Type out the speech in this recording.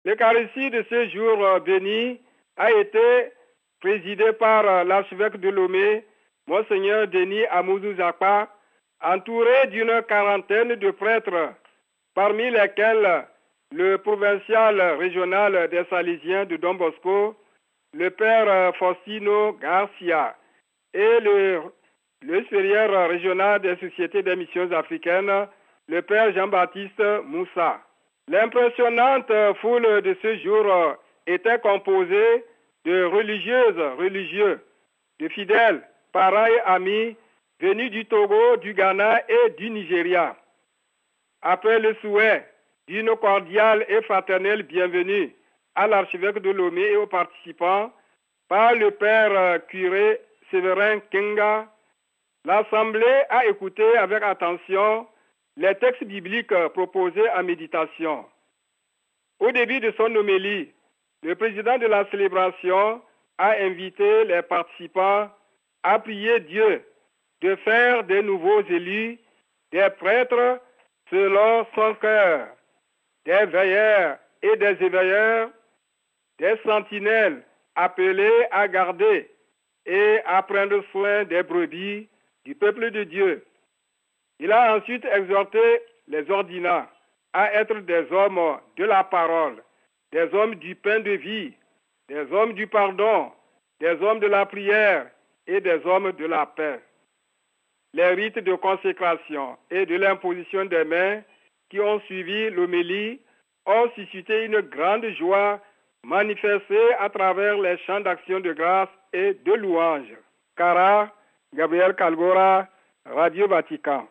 L'Eucharistie de ce jour béni a été présidée par l'archevêque de Lomé, Monseigneur Denis Amouzou Zakpa, entouré d'une quarantaine de prêtres, parmi lesquels le provincial régional des Salésiens de Don Bosco, le père Faustino Garcia et le supérieur régional des sociétés des missions africaines, le père Jean-Baptiste Moussa. L'impressionnante foule de ce jour était composée de religieuses, religieux, de fidèles, parents et amis venus du Togo, du Ghana et du Nigeria. Après le souhait d'une cordiale et fraternelle bienvenue à l'archevêque de Lomé et aux participants par le père curé Séverin Kenga, l'Assemblée a écouté avec attention les textes bibliques proposés en méditation. Au début de son homélie, le président de la célébration a invité les participants à prier Dieu de faire des nouveaux élus, des prêtres selon son cœur, des veilleurs et des éveilleurs, des sentinelles appelés à garder et à prendre soin des brebis du peuple de Dieu. Il a ensuite exhorté les ordinats à être des hommes de la parole, des hommes du pain de vie, des hommes du pardon, des hommes de la prière et des hommes de la paix. Les rites de consécration et de l'imposition des mains qui ont suivi l'homélie ont suscité une grande joie manifestée à travers les chants d'action de grâce et de louange. Cara, Gabriel Kalgora, Radio Vatican.